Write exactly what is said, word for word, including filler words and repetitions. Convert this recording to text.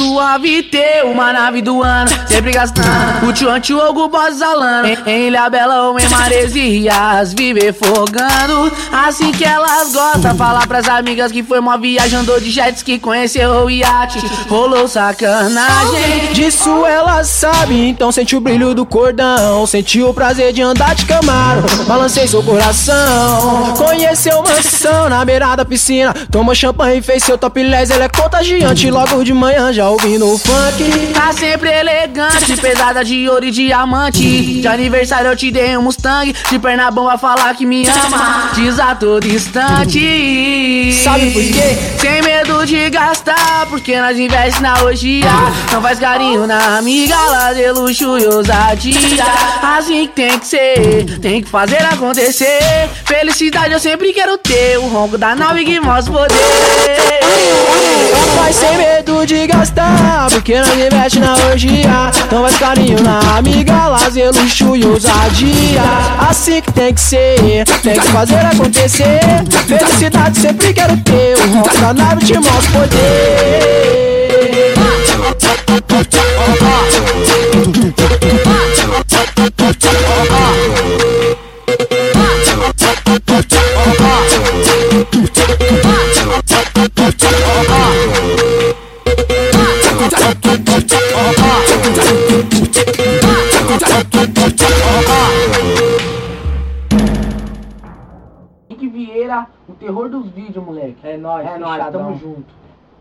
suave ter uma nave do ano, sempre gastando o tio Antiogo Bozalano. Em, em Ilhabela ou em Maresias, viver folgando, assim que elas gostam. Falar pras amigas que foi uma viagem, andou de jet ski, conheceu o iate, rolou sacanagem. Disso ela sabe, então sente o brilho do cordão, sentiu o prazer de andar de Camaro, balancei seu coração. Conheceu mansão na beira da piscina, tomou champanhe e fez seu topless. Ela é contagiante, logo de manhã já ouvindo o funk. Tá sempre elegante, pesada de ouro e diamante. De aniversário eu te dei um Mustang, de perna bomba falar que me ama, diz a todo instante. Sabe por quê? Sem medo de gastar, porque nós investe na orgia. Não faz carinho na amiga, lazer, luxo e ousadia. Assim que tem que ser, tem que fazer acontecer. Felicidade eu sempre quero ter, o ronco da nave que mostra o poder. Vai sem medo de gastar, porque nós investe na orgia. Então faz carinho na amiga, lazer, luxo e ousadia. Assim que tem que ser, tem que fazer acontecer. Felicidade sempre quero ter, o ronco da nave te mostra o poder. Henrique Vieira, o terror dos vídeos, moleque. É nóis, é nóis, tamo junto.